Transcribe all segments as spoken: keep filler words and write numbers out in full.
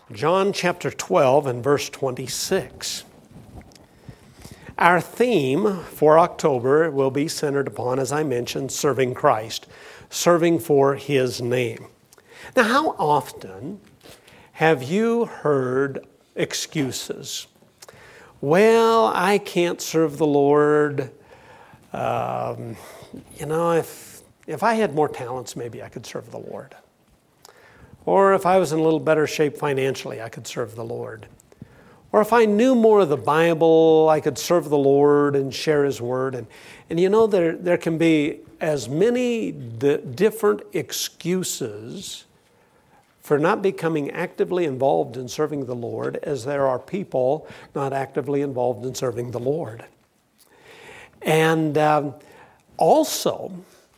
John chapter twelve and verse twenty-six. Our theme for October will be centered upon, as I mentioned, serving Christ, serving for His name. Now, how often have you heard excuses? Well, I can't serve the Lord. Um, you know, if if I had more talents, maybe I could serve the Lord. Or if I was in a little better shape financially, I could serve the Lord. Or if I knew more of the Bible, I could serve the Lord and share His Word. And, and you know, there, there can be as many d- different excuses for not becoming actively involved in serving the Lord as there are people not actively involved in serving the Lord. And um, also,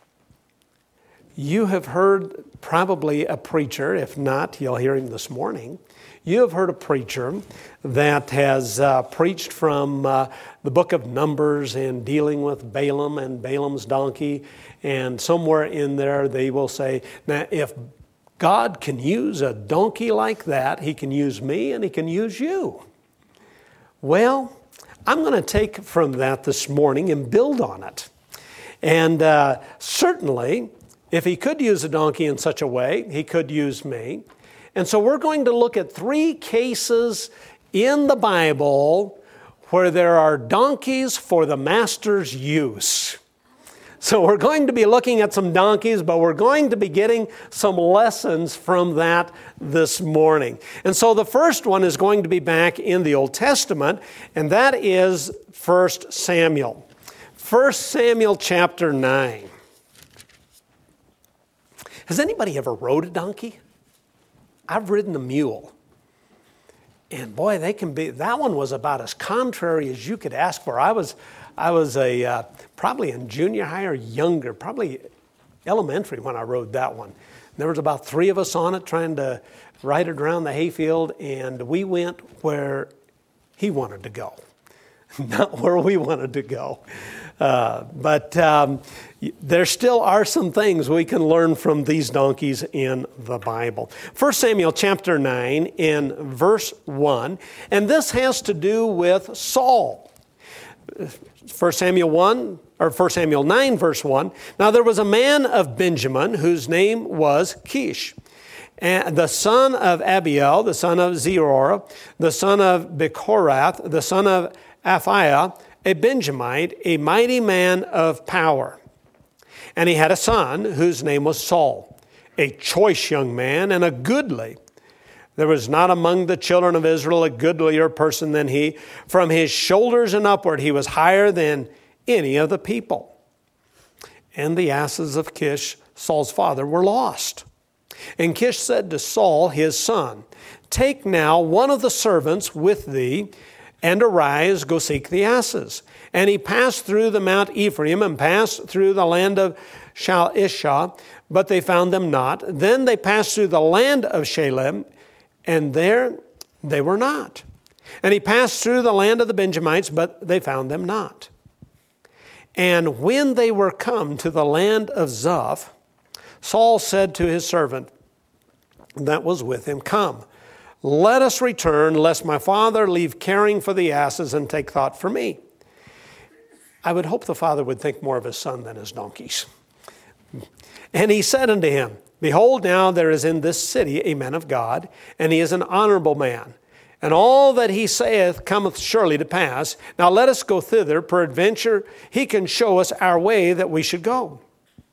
you have heard probably a preacher, if not, you'll hear him this morning. You have heard a preacher that has uh, preached from uh, the book of Numbers and dealing with Balaam and Balaam's donkey. And somewhere in there they will say, now if God can use a donkey like that, He can use me and He can use you. Well, I'm going to take from that this morning and build on it. And uh, certainly, if He could use a donkey in such a way, He could use me. And so we're going to look at three cases in the Bible where there are donkeys for the Master's use. So we're going to be looking at some donkeys, but we're going to be getting some lessons from that this morning. And so the first one is going to be back in the Old Testament, and that is First Samuel. First Samuel chapter nine. Has anybody ever rode a donkey? I've ridden a mule. And boy, they can be, that one was about as contrary as you could ask for. I was I was a uh, probably in junior high or younger, probably elementary when I rode that one. There was about three of us on it trying to ride it around the hayfield, and we went where he wanted to go, not where we wanted to go. Uh, but um, there still are some things we can learn from these donkeys in the Bible. First Samuel chapter nine in verse one, and this has to do with Saul. First Samuel one, or First Samuel nine verse one. Now there was a man of Benjamin whose name was Kish, and the son of Abiel, the son of Zeror, the son of Bechorath, the son of Aphiah, a Benjamite, a mighty man of power. And he had a son whose name was Saul, a choice young man and a goodly. There was not among the children of Israel a goodlier person than he. From his shoulders and upward he was higher than any of the people. And the asses of Kish, Saul's father, were lost. And Kish said to Saul, his son, take now one of the servants with thee, and arise, go seek the asses. And he passed through the Mount Ephraim and passed through the land of Shalisha, but they found them not. Then they passed through the land of Shalem, and there they were not. And he passed through the land of the Benjamites, but they found them not. And when they were come to the land of Zuph, Saul said to his servant that was with him, come, let us return, lest my father leave caring for the asses and take thought for me. I would hope the father would think more of his son than his donkeys. And he said unto him, behold, now there is in this city a man of God, and he is an honorable man. And all that he saith cometh surely to pass. Now let us go thither, peradventure he can show us our way that we should go.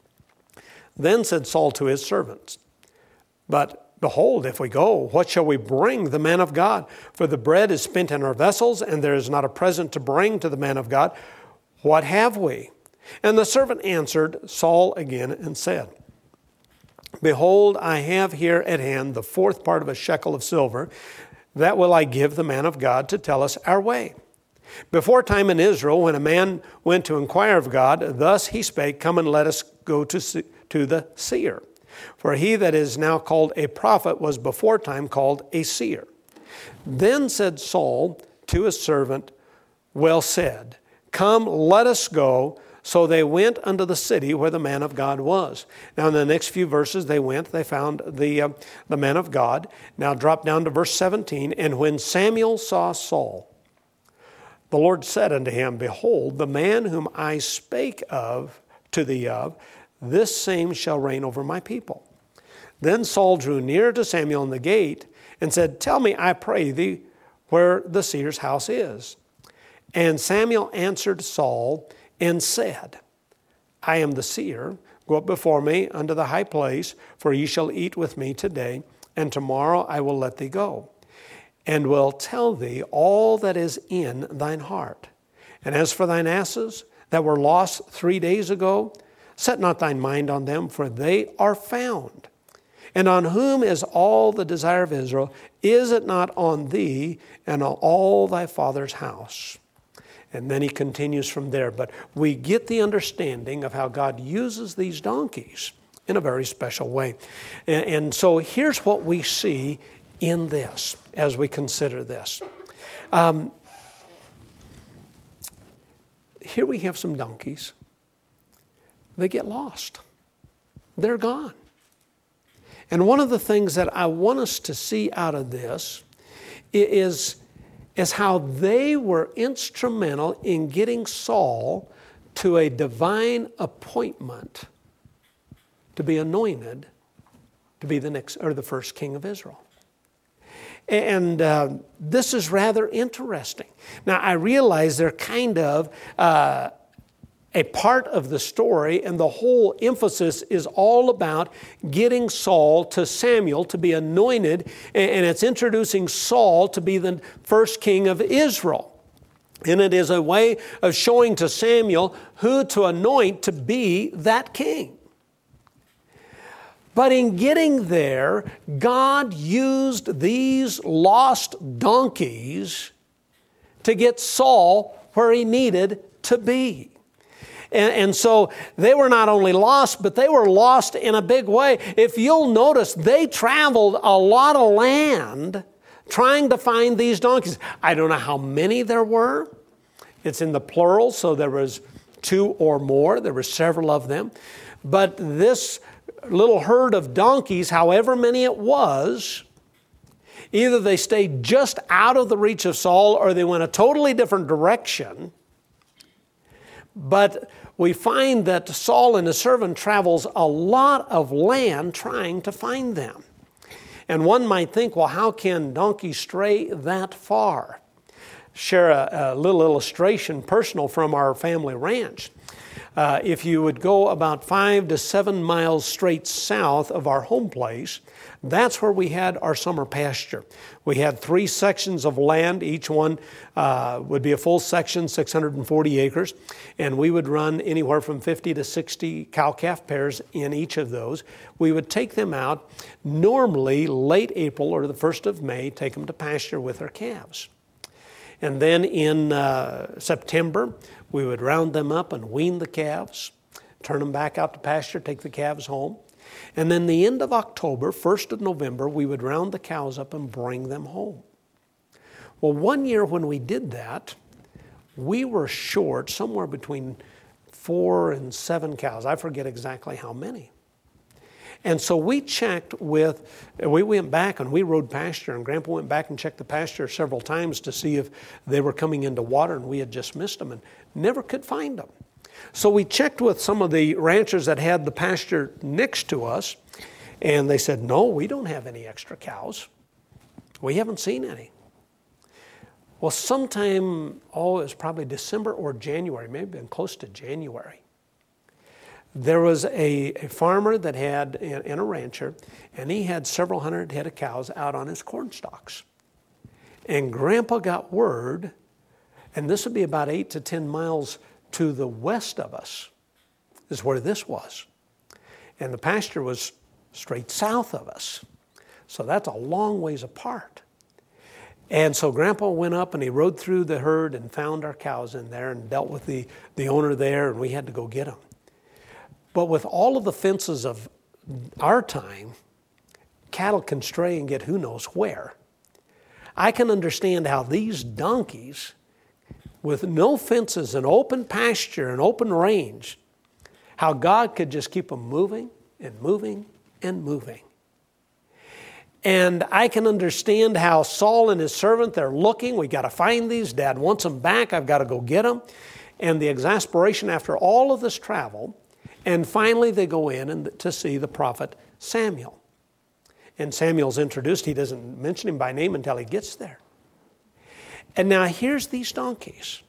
Then said Saul to his servants, but behold, if we go, what shall we bring the man of God? For the bread is spent in our vessels, and there is not a present to bring to the man of God. What have we? And the servant answered Saul again and said, behold, I have here at hand the fourth part of a shekel of silver. That will I give the man of God to tell us our way. Before time in Israel, when a man went to inquire of God, thus he spake, come and let us go to, to the seer. For he that is now called a prophet was before time called a seer. Then said Saul to his servant, well said, come, let us go. So they went unto the city where the man of God was. Now in the next few verses they went, they found the, uh, the man of God. Now drop down to verse seventeen. And when Samuel saw Saul, the Lord said unto him, Behold, the man whom I spake of to thee of, this same shall reign over my people. Then Saul drew near to Samuel in the gate and said, Tell me, I pray thee, where the seer's house is. And Samuel answered Saul and said, I am the seer. Go up before me unto the high place, for ye shall eat with me today, and tomorrow I will let thee go, and will tell thee all that is in thine heart. And as for thine asses that were lost three days ago, set not thine mind on them, for they are found. And on whom is all the desire of Israel? Is it not on thee and on all thy father's house? And then he continues from there. But we get the understanding of how God uses these donkeys in a very special way. And, and so here's what we see in this as we consider this. Um, here we have some donkeys. They get lost. They're gone. And one of the things that I want us to see out of this is is how they were instrumental in getting Saul to a divine appointment to be anointed to be the next or the first king of Israel. And uh, this is rather interesting. Now, I realize they're kind of uh, a part of the story, and the whole emphasis is all about getting Saul to Samuel to be anointed, and it's introducing Saul to be the first king of Israel. And it is a way of showing to Samuel who to anoint to be that king. But in getting there, God used these lost donkeys to get Saul where he needed to be. And, and so they were not only lost, but they were lost in a big way. If you'll notice, they traveled a lot of land trying to find these donkeys. I don't know how many there were. It's in the plural, so there was two or more. There were several of them. But this little herd of donkeys, however many it was, either they stayed just out of the reach of Saul or they went a totally different direction. But we find that Saul and his servant travels a lot of land trying to find them. And one might think, well, how can donkeys stray that far? Share a, a little illustration, personal, from our family ranch. Uh, if you would go about five to seven miles straight south of our home place, that's where we had our summer pasture. We had three sections of land. Each one uh, would be a full section, six hundred forty acres. And we would run anywhere from fifty to sixty cow-calf pairs in each of those. We would take them out, normally late April or the first of May, take them to pasture with our calves. And then in uh, September, we would round them up and wean the calves, turn them back out to pasture, take the calves home. And then the end of October, first of November, we would round the cows up and bring them home. Well, one year when we did that, we were short somewhere between four and seven cows. I forget exactly how many. And so we checked with, we went back and we rode pasture, and Grandpa went back and checked the pasture several times to see if they were coming into water, and we had just missed them and never could find them. So we checked with some of the ranchers that had the pasture next to us, and they said, no, we don't have any extra cows. We haven't seen any. Well, sometime, oh, it was probably December or January, maybe been close to January. There was a, a farmer that had, in a rancher, and he had several hundred head of cows out on his corn stalks. And Grandpa got word, and this would be about eight to ten miles to the west of us, is where this was. And the pasture was straight south of us. So that's a long ways apart. And so Grandpa went up and he rode through the herd and found our cows in there and dealt with the, the owner there, and we had to go get them. But with all of the fences of our time, cattle can stray and get who knows where. I can understand how these donkeys with no fences and open pasture and open range, how God could just keep them moving and moving and moving. And I can understand how Saul and his servant, they're looking, we got to find these, Dad wants them back, I've got to go get them. And the exasperation after all of this travel, and finally they go in and to see the prophet Samuel. And Samuel's introduced, he doesn't mention him by name until he gets there. And now here's these donkeys.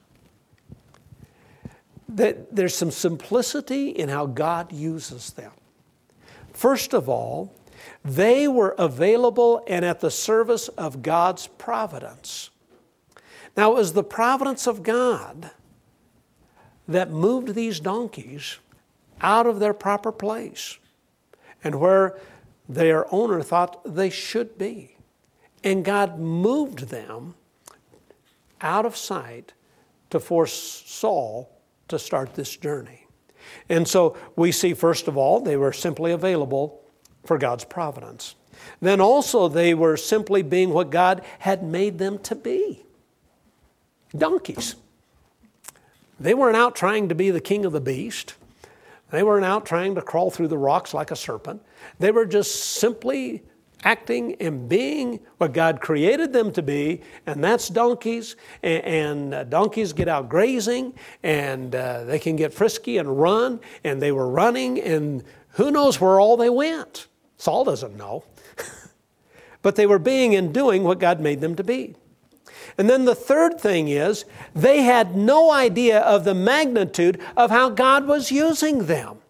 That there's some simplicity in how God uses them. First of all, they were available and at the service of God's providence. Now, it was the providence of God that moved these donkeys out of their proper place and where their owner thought they should be. And God moved them out of sight to force Saul to start this journey. And so we see, first of all, they were simply available for God's providence. Then also they were simply being what God had made them to be. Donkeys. They weren't out trying to be the king of the beast. They weren't out trying to crawl through the rocks like a serpent. They were just simply acting and being what God created them to be, and that's donkeys. And, and uh, donkeys get out grazing, and uh, they can get frisky and run, and they were running, and who knows where all they went. Saul doesn't know. But they were being and doing what God made them to be. And then the third thing is, they had no idea of the magnitude of how God was using them.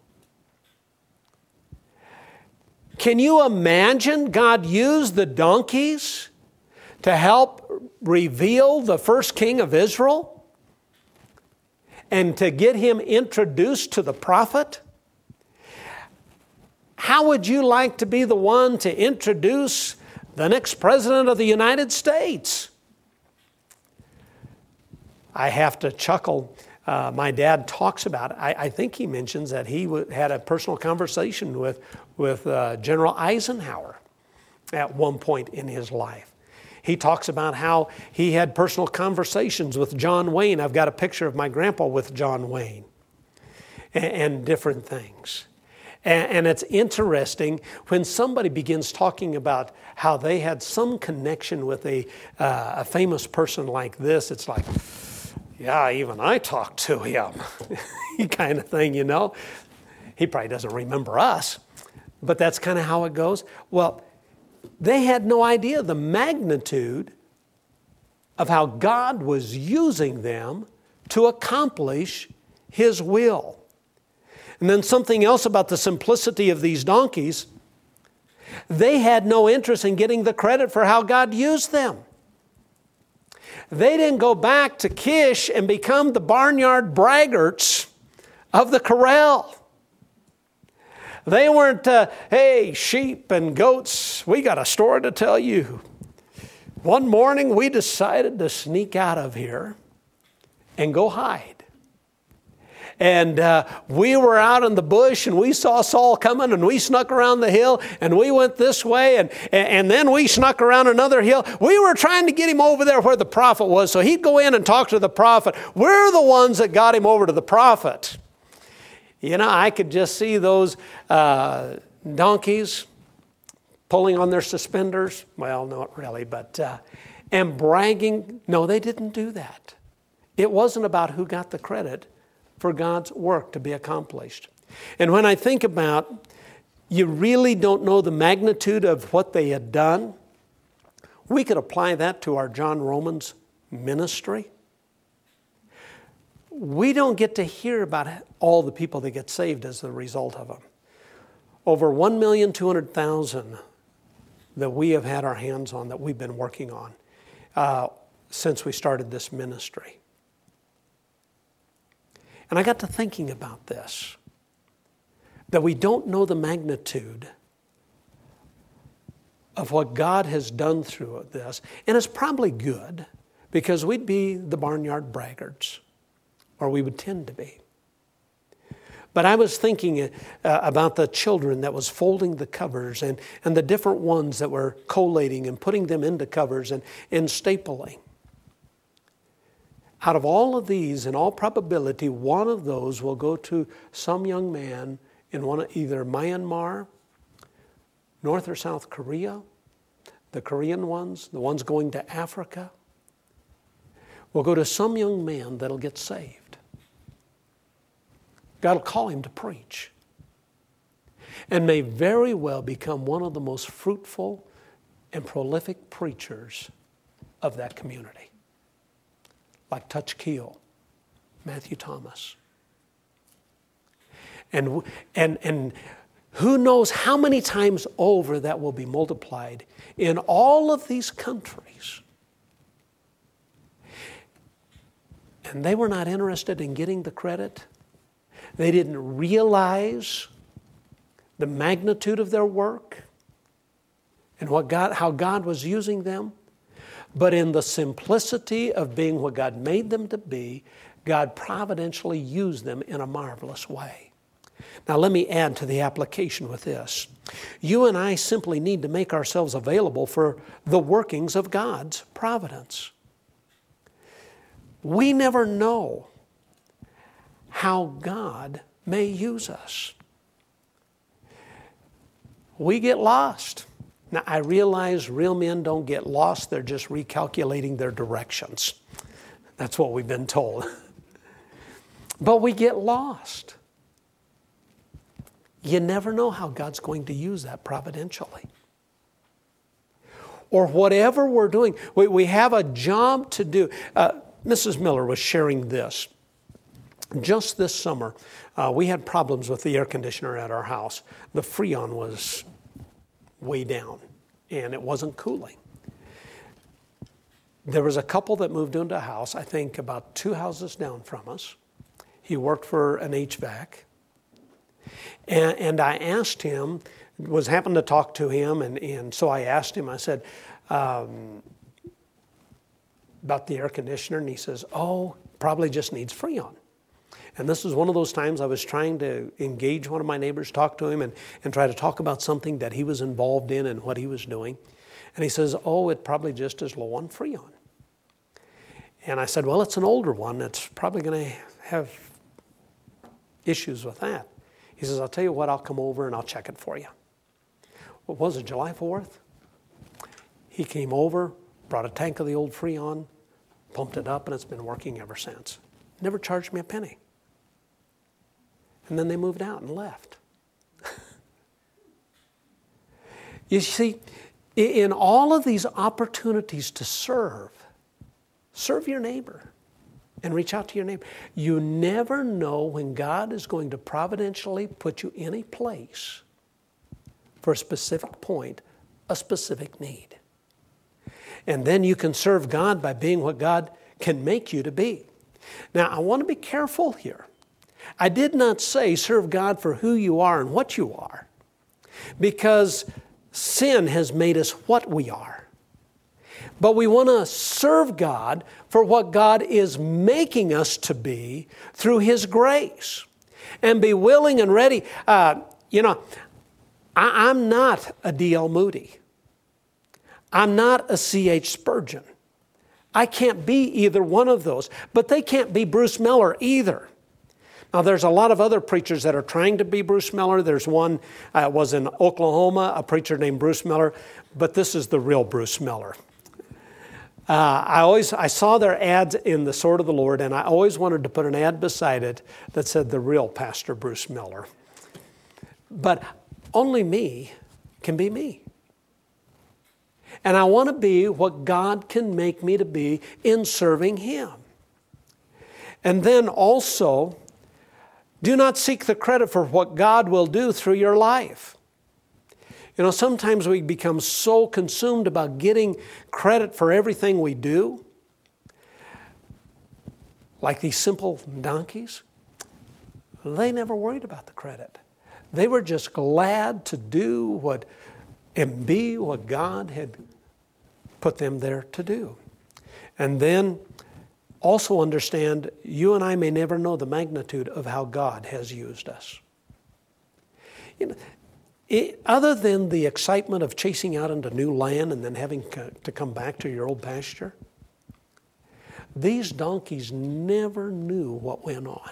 Can you imagine God used the donkeys to help reveal the first king of Israel and to get him introduced to the prophet? How would you like to be the one to introduce the next president of the United States? I have to chuckle. Uh, my dad talks about it. I, I think he mentions that he w- had a personal conversation with, with uh, General Eisenhower at one point in his life. He talks about how he had personal conversations with John Wayne. I've got a picture of my grandpa with John Wayne and, and different things. And, and it's interesting when somebody begins talking about how they had some connection with a, uh, a famous person like this. It's like, yeah, even I talked to him, kind of thing, you know. He probably doesn't remember us, but that's kind of how it goes. Well, they had no idea the magnitude of how God was using them to accomplish His will. And then something else about the simplicity of these donkeys, they had no interest in getting the credit for how God used them. They didn't go back to Kish and become the barnyard braggarts of the corral. They weren't, uh, hey, sheep and goats, we got a story to tell you. One morning we decided to sneak out of here and go hide. And uh, we were out in the bush and we saw Saul coming and we snuck around the hill and we went this way and, and then we snuck around another hill. We were trying to get him over there where the prophet was so he'd go in and talk to the prophet. We're the ones that got him over to the prophet. You know, I could just see those uh, donkeys pulling on their suspenders. Well, not really, but uh, and bragging. No, they didn't do that. It wasn't about who got the credit for God's work to be accomplished. And when I think about, you really don't know the magnitude of what they had done, we could apply that to our John Romans ministry. We don't get to hear about all the people that get saved as a result of them. Over one million two hundred thousand that we have had our hands on, that we've been working on uh, since we started this ministry. And I got to thinking about this, that we don't know the magnitude of what God has done through this. And it's probably good, because we'd be the barnyard braggarts, or we would tend to be. But I was thinking uh, about the children that was folding the covers and, and the different ones that were collating and putting them into covers and, and stapling. Out of all of these, in all probability, one of those will go to some young man in one of either Myanmar, North or South Korea, the Korean ones, the ones going to Africa, will go to some young man that'll get saved. God will call him to preach, and may very well become one of the most fruitful and prolific preachers of that community, like Touch Keel, Matthew Thomas. And, and, and who knows how many times over that will be multiplied in all of these countries. And they were not interested in getting the credit. They didn't realize the magnitude of their work and what God, how God was using them. But in the simplicity of being what God made them to be, God providentially used them in a marvelous way. Now let me add to the application with this. You and I simply need to make ourselves available for the workings of God's providence. We never know how God may use us. We get lost. Now, I realize real men don't get lost. They're just recalculating their directions. That's what we've been told. But we get lost. You never know how God's going to use that providentially. Or whatever we're doing, we, we have a job to do. Uh, Missus Miller was sharing this. Just this summer, uh, we had problems with the air conditioner at our house. The Freon was way down, and it wasn't cooling. There was a couple that moved into a house, I think about two houses down from us. He worked for an H V A C. And, and I asked him, was happened to talk to him, and, and so I asked him, I said, um, about the air conditioner, and he says, oh, probably just needs Freon. And this was one of those times I was trying to engage one of my neighbors, talk to him, and, and try to talk about something that he was involved in and what he was doing. And he says, oh, it probably just is low on Freon. And I said, well, it's an older one. It's probably going to have issues with that. He says, I'll tell you what, I'll come over and I'll check it for you. What was it, July fourth? He came over, brought a tank of the old Freon, pumped it up, and it's been working ever since. Never charged me a penny. And then they moved out and left. You see, in all of these opportunities to serve, serve your neighbor and reach out to your neighbor. You never know when God is going to providentially put you in a place for a specific point, a specific need. And then you can serve God by being what God can make you to be. Now, I want to be careful here. I did not say serve God for who you are and what you are, because sin has made us what we are. But we want to serve God for what God is making us to be through His grace, and be willing and ready. Uh, you know, I, I'm not a D L Moody. I'm not a C H Spurgeon. I can't be either one of those, but they can't be Bruce Miller either. Now, there's a lot of other preachers that are trying to be Bruce Miller. There's one, uh, was in Oklahoma, a preacher named Bruce Miller, but this is the real Bruce Miller. Uh, I always, I saw their ads in the Sword of the Lord, and I always wanted to put an ad beside it that said the real Pastor Bruce Miller. But only me can be me. And I want to be what God can make me to be in serving Him. And then also, do not seek the credit for what God will do through your life. You know, sometimes we become so consumed about getting credit for everything we do, like these simple donkeys. They never worried about the credit. They were just glad to do what and be what God had put them there to do. And then also understand, you and I may never know the magnitude of how God has used us. You know, it, other than the excitement of chasing out into new land and then having to come back to your old pasture, These donkeys never knew what went on.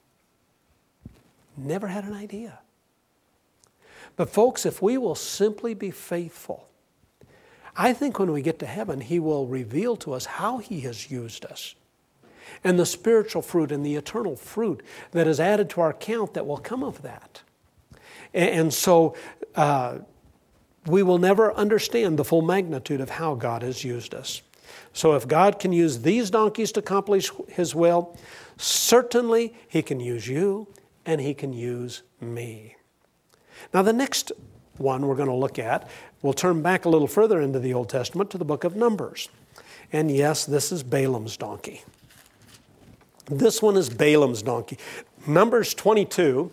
Never had an idea. But folks, if we will simply be faithful, I think when we get to heaven, He will reveal to us how He has used us and the spiritual fruit and the eternal fruit that is added to our account that will come of that. And so uh, we will never understand the full magnitude of how God has used us. So if God can use these donkeys to accomplish His will, certainly He can use you and He can use me. Now the next one we're going to look at, we'll turn back a little further into the Old Testament to the book of Numbers. And yes, this is Balaam's donkey. This one is Balaam's donkey. Numbers twenty-two,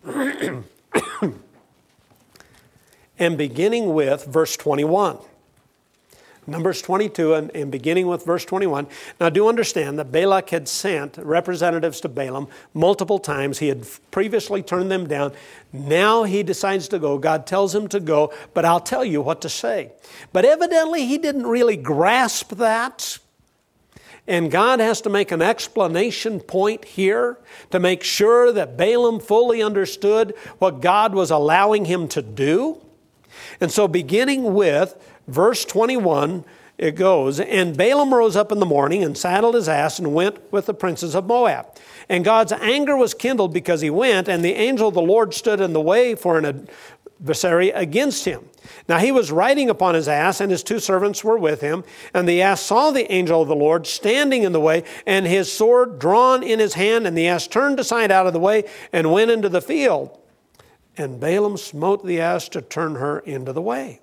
and beginning with verse twenty-one. Numbers twenty-two and, and beginning with verse twenty-one. Now do understand that Balak had sent representatives to Balaam multiple times. He had previously turned them down. Now he decides to go. God tells him to go, but I'll tell you what to say. But evidently he didn't really grasp that. And God has to make an explanation point here to make sure that Balaam fully understood what God was allowing him to do. And so beginning with verse twenty-one, it goes, and Balaam rose up in the morning and saddled his ass and went with the princes of Moab. And God's anger was kindled because he went, and the angel of the Lord stood in the way for an adversary against him. Now he was riding upon his ass, and his two servants were with him. And the ass saw the angel of the Lord standing in the way, and his sword drawn in his hand, and the ass turned aside out of the way and went into the field. And Balaam smote the ass to turn her into the way.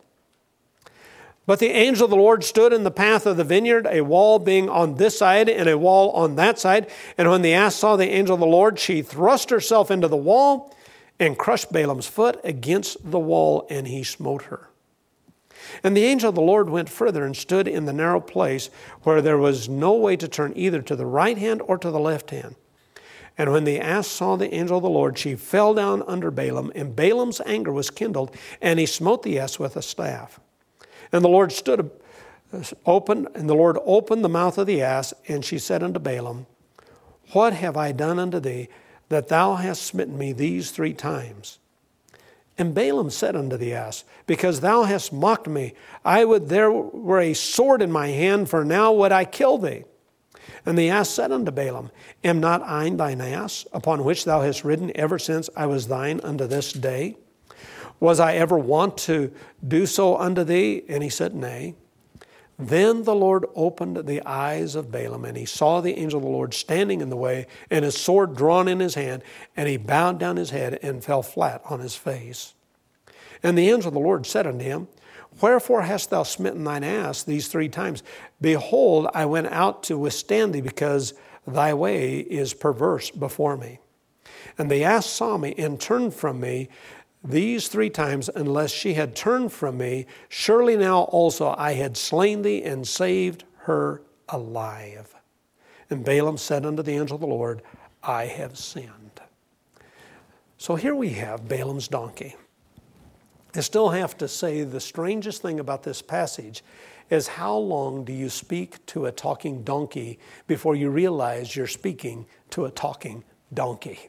But the angel of the Lord stood in the path of the vineyard, a wall being on this side and a wall on that side. And when the ass saw the angel of the Lord, she thrust herself into the wall and crushed Balaam's foot against the wall, and he smote her. And the angel of the Lord went further and stood in the narrow place where there was no way to turn either to the right hand or to the left hand. And when the ass saw the angel of the Lord, she fell down under Balaam, and Balaam's anger was kindled, and he smote the ass with a staff. And the Lord stood open, and the Lord opened the mouth of the ass, and she said unto Balaam, What have I done unto thee, that thou hast smitten me these three times? And Balaam said unto the ass, Because thou hast mocked me, I would there were a sword in my hand, for now would I kill thee. And the ass said unto Balaam, Am not I thine ass, upon which thou hast ridden ever since I was thine unto this day? Was I ever wont to do so unto thee? And he said, Nay. Then the Lord opened the eyes of Balaam, and he saw the angel of the Lord standing in the way, and his sword drawn in his hand, and he bowed down his head and fell flat on his face. And the angel of the Lord said unto him, Wherefore hast thou smitten thine ass these three times? Behold, I went out to withstand thee, because thy way is perverse before me. And the ass saw me and turned from me these three times, unless she had turned from me, surely now also I had slain thee and saved her alive. And Balaam said unto the angel of the Lord, I have sinned. So here we have Balaam's donkey. I still have to say the strangest thing about this passage is how long do you speak to a talking donkey before you realize you're speaking to a talking donkey?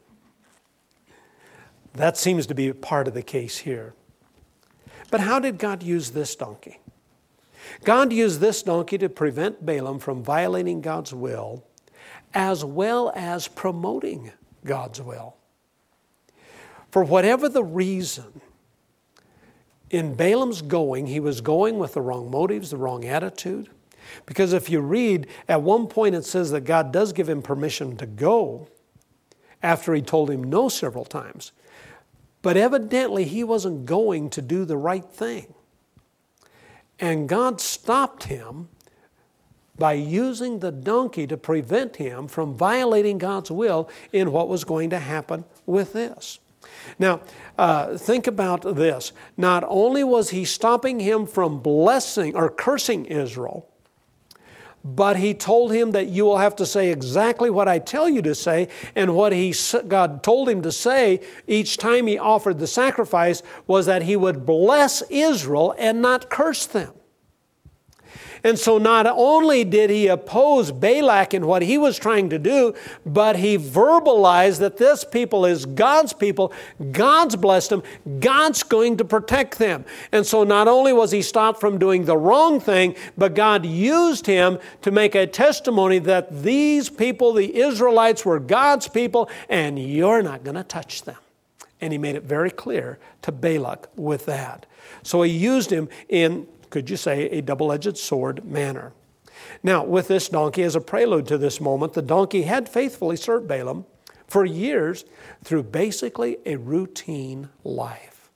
That seems to be part of the case here. But how did God use this donkey? God used this donkey to prevent Balaam from violating God's will, as well as promoting God's will. For whatever the reason, in Balaam's going, he was going with the wrong motives, the wrong attitude. Because if you read, at one point it says that God does give him permission to go after he told him no several times. But evidently he wasn't going to do the right thing. And God stopped him by using the donkey to prevent him from violating God's will in what was going to happen with this. Now, uh, think about this. Not only was he stopping him from blessing or cursing Israel, but he told him that you will have to say exactly what I tell you to say. And what he God told him to say each time he offered the sacrifice was that he would bless Israel and not curse them. And so not only did he oppose Balak in what he was trying to do, but he verbalized that this people is God's people. God's blessed them. God's going to protect them. And so not only was he stopped from doing the wrong thing, but God used him to make a testimony that these people, the Israelites, were God's people, and you're not going to touch them. And he made it very clear to Balak with that. So he used him in, could you say, a double-edged sword manner. Now, with this donkey, as a prelude to this moment, the donkey had faithfully served Balaam for years through basically a routine life.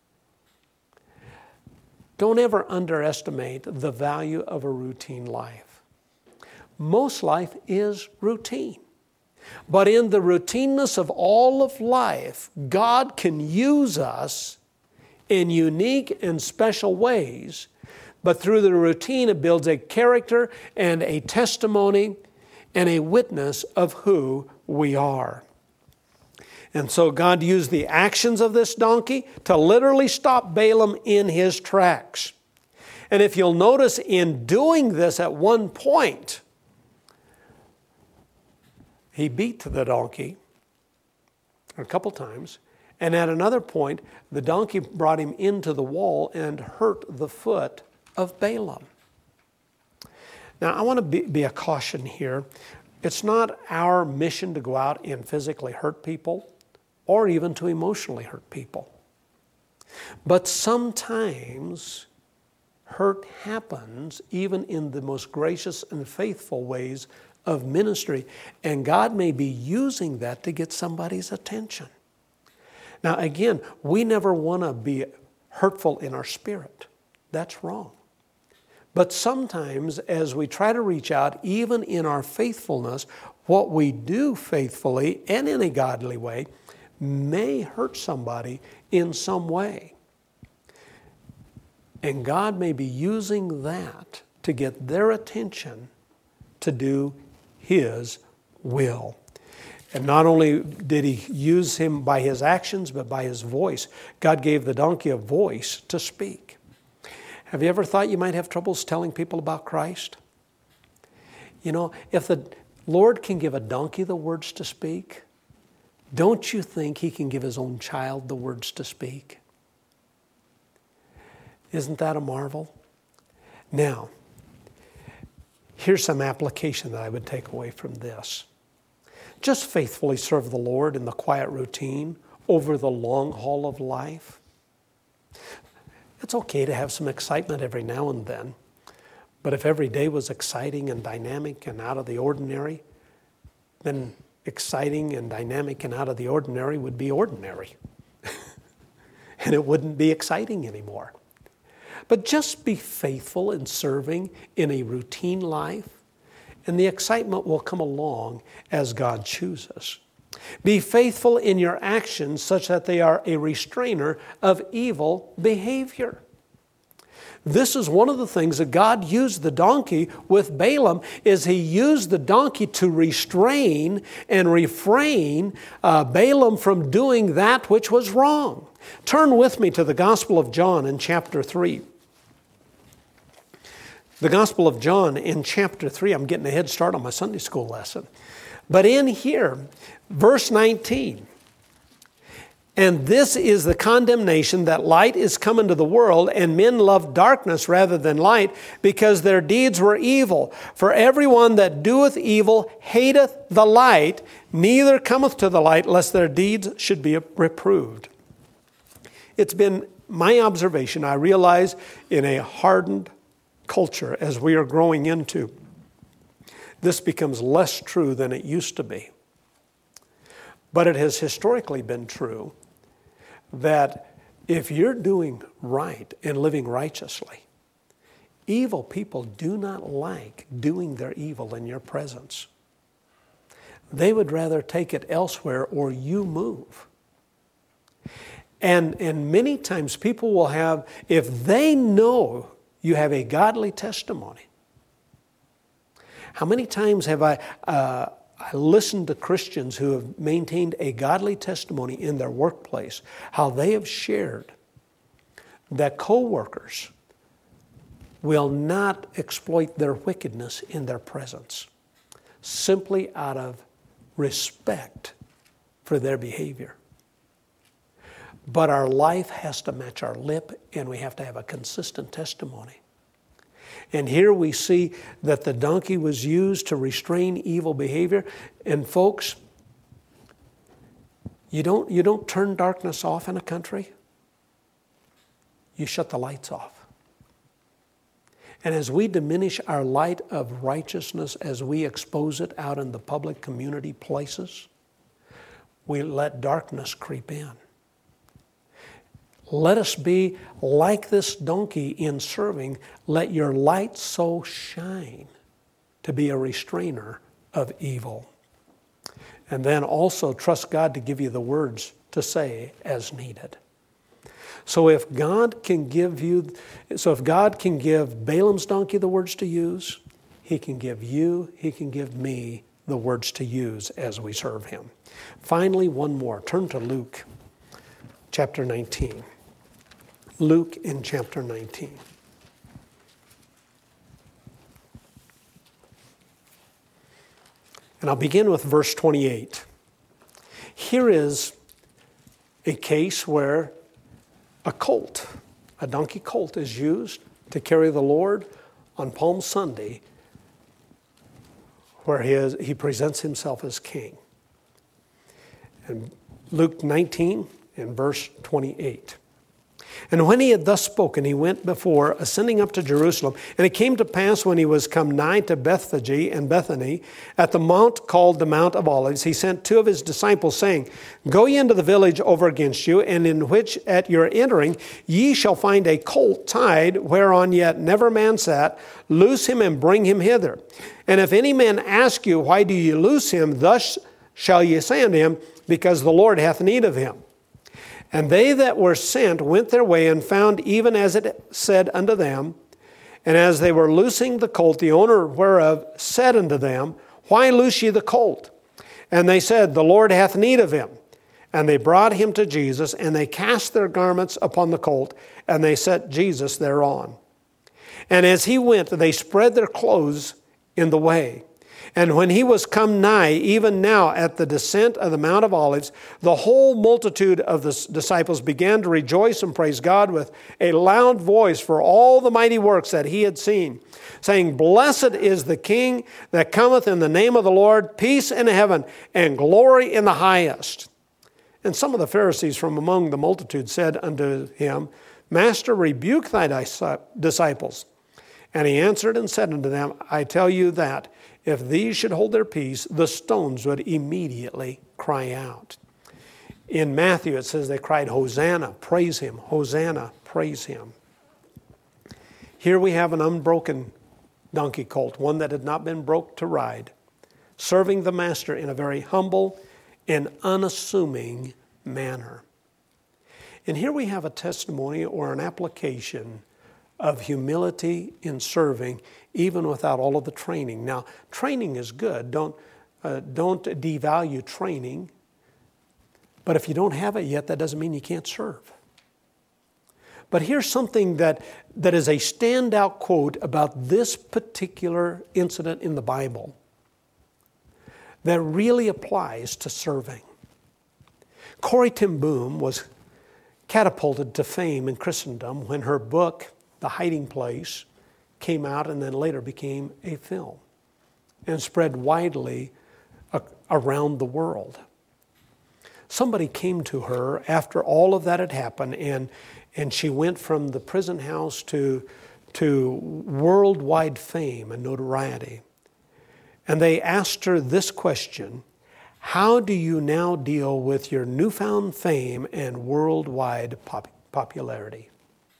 Don't ever underestimate the value of a routine life. Most life is routine. But in the routineness of all of life, God can use us in unique and special ways. But through the routine, it builds a character and a testimony and a witness of who we are. And so God used the actions of this donkey to literally stop Balaam in his tracks. And if you'll notice, in doing this at one point, he beat the donkey a couple times, and at another point, the donkey brought him into the wall and hurt the foot of Balaam. Now, I want to be, be a caution here. It's not our mission to go out and physically hurt people or even to emotionally hurt people. But sometimes hurt happens even in the most gracious and faithful ways of ministry, and God may be using that to get somebody's attention. Now again, we never want to be hurtful in our spirit. That's wrong. But sometimes as we try to reach out, even in our faithfulness, what we do faithfully and in a godly way may hurt somebody in some way. And God may be using that to get their attention to do His will. And not only did He use him by His actions, but by His voice. God gave the donkey a voice to speak. Have you ever thought you might have troubles telling people about Christ? You know, if the Lord can give a donkey the words to speak, don't you think He can give His own child the words to speak? Isn't that a marvel? Now, here's some application that I would take away from this. Just faithfully serve the Lord in the quiet routine over the long haul of life. It's okay to have some excitement every now and then, but if every day was exciting and dynamic and out of the ordinary, then exciting and dynamic and out of the ordinary would be ordinary. And it wouldn't be exciting anymore. But just be faithful in serving in a routine life, and the excitement will come along as God chooses. Be faithful in your actions such that they are a restrainer of evil behavior. This is one of the things that God used the donkey with Balaam, is He used the donkey to restrain and refrain uh, Balaam from doing that which was wrong. Turn with me to the Gospel of John in chapter three. The Gospel of John in chapter three, I'm getting a head start on my Sunday school lesson. But in here, verse nineteen, and this is the condemnation, that light is come into the world, and men love darkness rather than light, because their deeds were evil. For everyone that doeth evil hateth the light, neither cometh to the light, lest their deeds should be reproved. It's been my observation, I realize, in a hardened culture as we are growing into, this becomes less true than it used to be. But it has historically been true that if you're doing right and living righteously, evil people do not like doing their evil in your presence. They would rather take it elsewhere or you move. And, and many times people will have, if they know you have a godly testimony. How many times have I, uh, I listened to Christians who have maintained a godly testimony in their workplace, how they have shared that co-workers will not exploit their wickedness in their presence, simply out of respect for their behavior. But our life has to match our lip, and we have to have a consistent testimony. And here we see that the donkey was used to restrain evil behavior. And folks, you don't, you don't turn darkness off in a country. You shut the lights off. And as we diminish our light of righteousness, as we expose it out in the public community places, we let darkness creep in. Let us be like this donkey in serving. Let your light so shine to be a restrainer of evil. And then also trust God to give you the words to say as needed. So if God can give you, so if God can give Balaam's donkey the words to use, He can give you, He can give me the words to use as we serve Him. Finally, one more. Turn to Luke chapter nineteen. Luke in chapter nineteen. And I'll begin with verse twenty-eight. Here is a case where a colt, a donkey colt, is used to carry the Lord on Palm Sunday, where he, is, he presents himself as king. And Luke nineteen and verse twenty-eight. And when he had thus spoken, he went before, ascending up to Jerusalem. And it came to pass, when he was come nigh to Bethphage and Bethany, at the mount called the Mount of Olives, he sent two of his disciples, saying, Go ye into the village over against you, and in which at your entering ye shall find a colt tied, whereon yet never man sat. Loose him and bring him hither. And if any man ask you, Why do ye loose him? Thus shall ye say unto him, Because the Lord hath need of him. And they that were sent went their way, and found even as it said unto them. And as they were loosing the colt, the owner whereof said unto them, Why loose ye the colt? And they said, The Lord hath need of him. And they brought him to Jesus, and they cast their garments upon the colt, and they set Jesus thereon. And as he went, they spread their clothes in the way. And when he was come nigh, even now at the descent of the Mount of Olives, the whole multitude of the disciples began to rejoice and praise God with a loud voice for all the mighty works that he had seen, saying, Blessed is the King that cometh in the name of the Lord, peace in heaven and glory in the highest. And some of the Pharisees from among the multitude said unto him, Master, rebuke thy disciples. And he answered and said unto them, I tell you that if these should hold their peace, the stones would immediately cry out. In Matthew, it says they cried, Hosanna, praise him, Hosanna, praise him. Here we have an unbroken donkey colt, one that had not been broke to ride, serving the master in a very humble and unassuming manner. And here we have a testimony or an application of humility in serving, even without all of the training. Now, training is good. Don't, uh, don't devalue training. But if you don't have it yet, that doesn't mean you can't serve. But here's something that, that is a standout quote about this particular incident in the Bible that really applies to serving. Corrie ten Boom was catapulted to fame in Christendom when her book, The Hiding Place, came out and then later became a film and spread widely around the world. Somebody came to her after all of that had happened, and, and she went from the prison house to, to worldwide fame and notoriety. And they asked her this question: how do you now deal with your newfound fame and worldwide pop- popularity?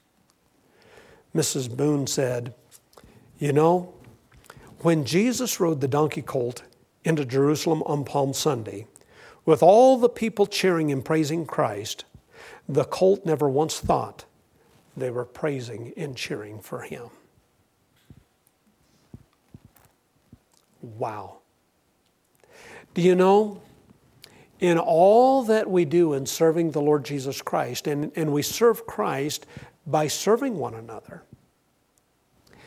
Missus Boone said, you know, when Jesus rode the donkey colt into Jerusalem on Palm Sunday, with all the people cheering and praising Christ, the colt never once thought they were praising and cheering for him. Wow. Do you know, in all that we do in serving the Lord Jesus Christ, and, and we serve Christ by serving one another,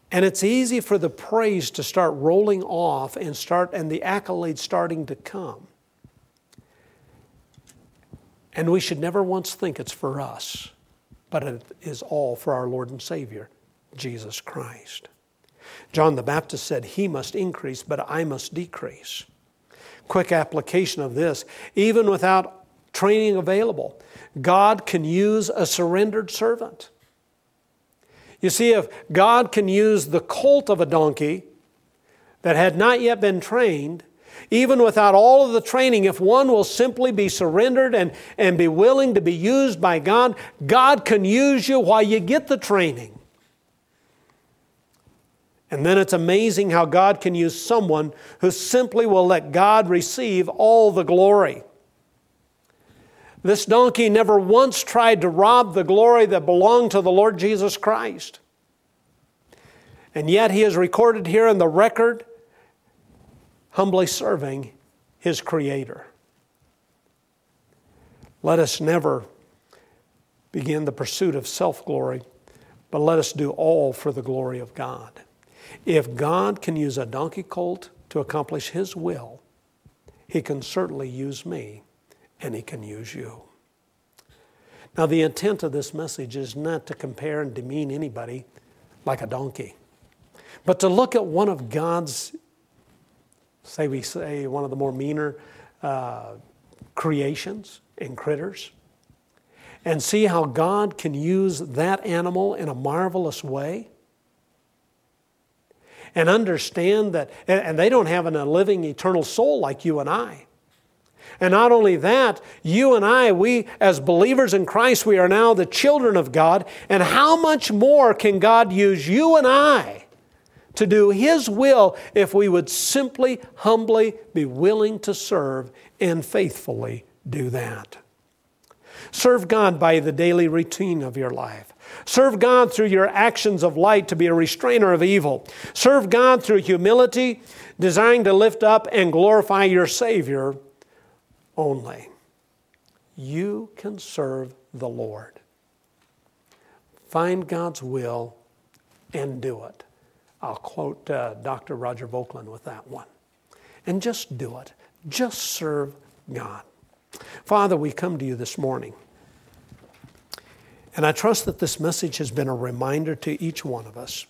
And it's easy for the praise to start rolling off and start and the accolades starting to come. And we should never once think it's for us, but it is all for our Lord and Savior, Jesus Christ. John the Baptist said, "He must increase, but I must decrease." Quick application of this, even without training available, God can use a surrendered servant. You see, if God can use the colt of a donkey that had not yet been trained, even without all of the training, if one will simply be surrendered and, and be willing to be used by God, God can use you while you get the training. And then it's amazing how God can use someone who simply will let God receive all the glory. This donkey never once tried to rob the glory that belonged to the Lord Jesus Christ. And yet he is recorded here in the record, humbly serving his Creator. Let us never begin the pursuit of self-glory, but let us do all for the glory of God. If God can use a donkey colt to accomplish His will, He can certainly use me, and He can use you. Now, the intent of this message is not to compare and demean anybody like a donkey, but to look at one of God's, say we say, one of the more meaner uh, creations and critters, and see how God can use that animal in a marvelous way. And understand that, and they don't have a living eternal soul like you and I. And not only that, you and I, we as believers in Christ, we are now the children of God. And how much more can God use you and I to do His will if we would simply, humbly be willing to serve and faithfully do that? Serve God by the daily routine of your life. Serve God through your actions of light to be a restrainer of evil. Serve God through humility, desiring to lift up and glorify your Savior only. You can serve the Lord. Find God's will and do it. I'll quote uh, Doctor Roger Volklin with that one. And just do it. Just serve God. Father, we come to you this morning. And I trust that this message has been a reminder to each one of us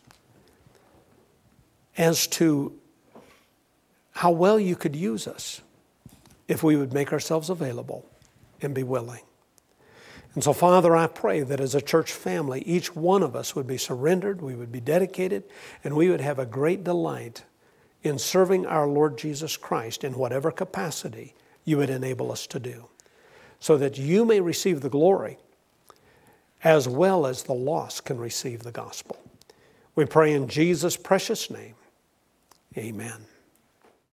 as to how well you could use us if we would make ourselves available and be willing. And so, Father, I pray that as a church family, each one of us would be surrendered, we would be dedicated, and we would have a great delight in serving our Lord Jesus Christ in whatever capacity you would enable us to do, so that you may receive the glory as well as the lost can receive the gospel. We pray in Jesus' precious name. Amen.